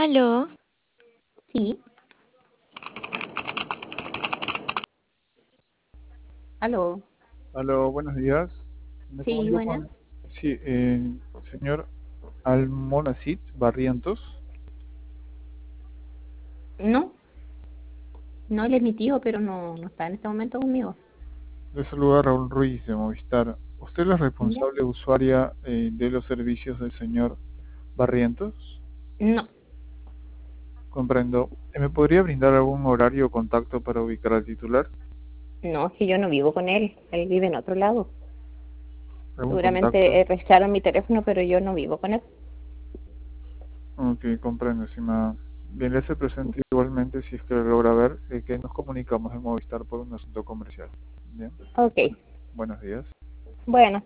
Aló, Sí, aló. Aló, buenos días. Me Sí, comunico buena. con, sí, señor Almonacid Barrientos, No, no, él es mi tío, pero no está en este momento conmigo. le saluda Raúl Ruiz de Movistar. ¿Usted es la ¿Ya? responsable usuaria de los servicios del señor Barrientos? No, Comprendo. ¿Me podría brindar algún horario o contacto para ubicar al titular? no, es que yo no vivo con él. Él vive en otro lado. ¿Algún Seguramente contacto? registraron mi teléfono, pero yo no vivo con él. Ok, comprendo, estimada. Bien, le hace presente igualmente si es que lo logra ver que nos comunicamos en Movistar por un asunto comercial. Bien, Ok, buenos días. bueno.